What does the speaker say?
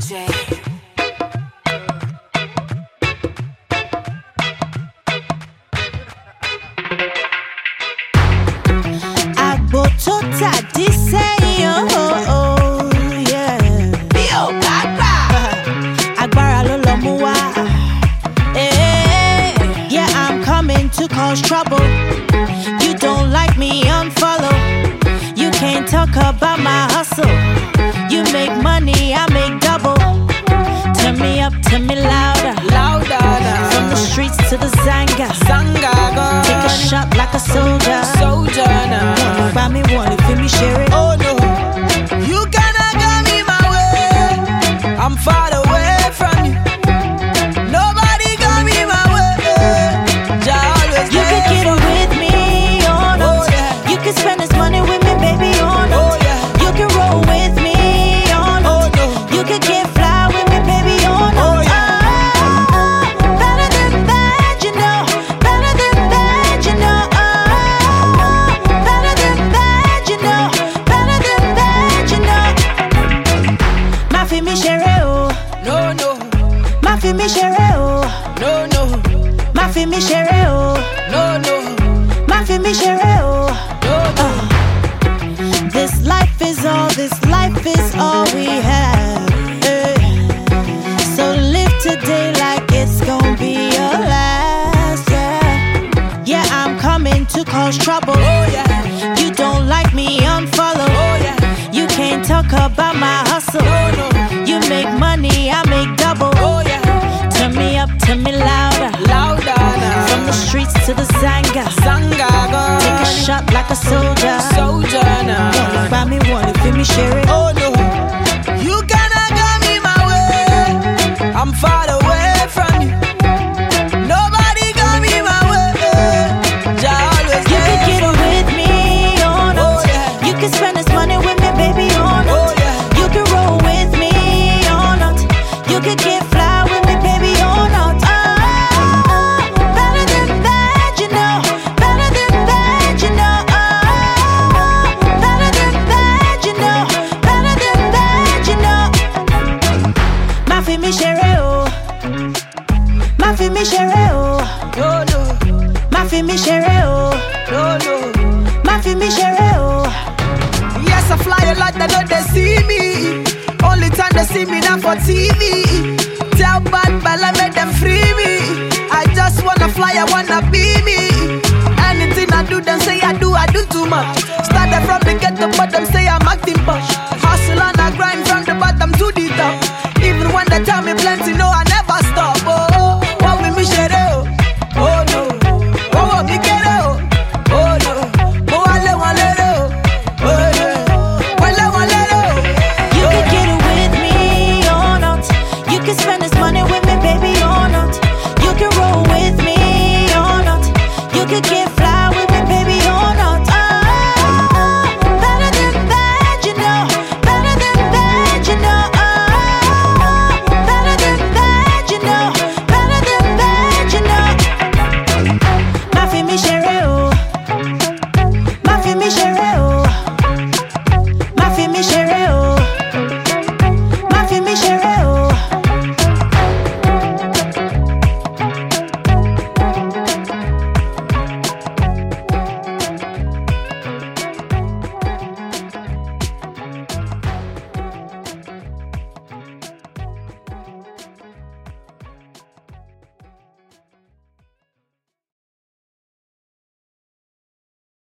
Cause trouble. You don't like me, unfollow. You can't talk about my hustle. You make money, I make double. Turn me up, turn me louder. Louder now. From the streets to the Zanga. Zanga gone. Take a shot like a soldier. Soldier now. Buy me one, feel me share it. Oh no, you cannot get me my way. I'm far away from you. Nobody got me my way. You can get it with me or not. Oh, yeah. You can spend this money with me, baby, or not. Oh, yeah. You can roll with me or not. Oh, no. You can get fly with me, baby, or not. Oh, yeah. Better than that, you know. Better than that, you know. Better than that, you know. Better than that, you know. Ma fi mi chere oh. No, no. Ma fi mi chere oh. No, no. Ma fi mi chere oh. No, no. Ma fi mi chere oh. No, no. This life is all we have. So live today like it's gonna be your last. Yeah, I'm coming to cause trouble. Oh, yeah. You don't like me, unfollow. Oh, yeah. You can't talk about my hustle. No, no. You make money, I make double. Oh, yeah. Turn me up, turn me louder. Louder now. From the streets to the Zanga. Zanga gone. Take a shot like a soldier. Soldier now. Buy me one, feel me share it. Oh no, you cannot get me my way. I'm far away from you. Nobody got me my way. Jah always You can get it with me or not. Oh, yeah. You can spend this money with me, baby, or not. Oh, yeah. You can roll with me or not. You can get fly with me, baby, or not. Better than that, you know. Better than that, you know. Better than that, you know. Better than that, you know. Ma fi mi chere oh. Ma fi mi chere oh. No, no. Ma fi mi chere oh. No, no. Ma fi mi chere oh. Yes, I fly a lot, they know they see me. Only time they see me now for TV. Tell bad bella, make them free me. I just wanna fly, I wanna be me. Anything I do, them say I do too much.